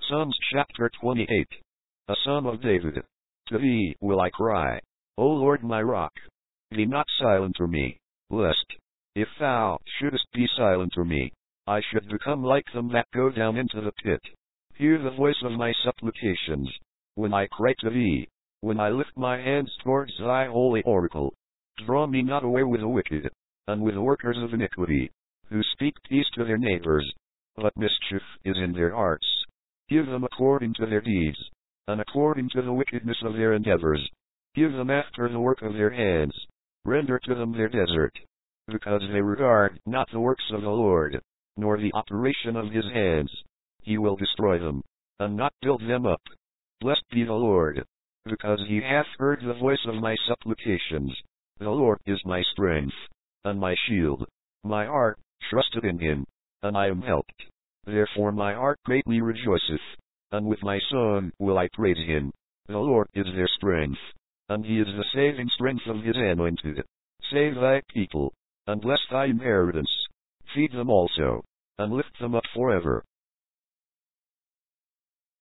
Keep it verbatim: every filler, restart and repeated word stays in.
Psalms chapter twenty-eight. A Psalm of David. To thee will I cry, O Lord my rock. Be not silent for me, lest, if thou shouldest be silent for me, I should become like them that go down into the pit. Hear the voice of my supplications, when I cry to thee, when I lift my hands towards thy holy oracle. Draw me not away with the wicked, and with the workers of iniquity, who speak peace to their neighbors, but mischief is in their hearts. Give them according to their deeds, and according to the wickedness of their endeavors. Give them after the work of their hands. Render to them their desert. Because they regard not the works of the Lord, nor the operation of his hands. He will destroy them, and not build them up. Blessed be the Lord, because he hath heard the voice of my supplications. The Lord is my strength, and my shield. My heart trusted in him, and I am helped. Therefore my heart greatly rejoiceth, and with my song will I praise him. The Lord is their strength, and he is the saving strength of his anointed. Save thy people, and bless thy inheritance. Feed them also, and lift them up forever.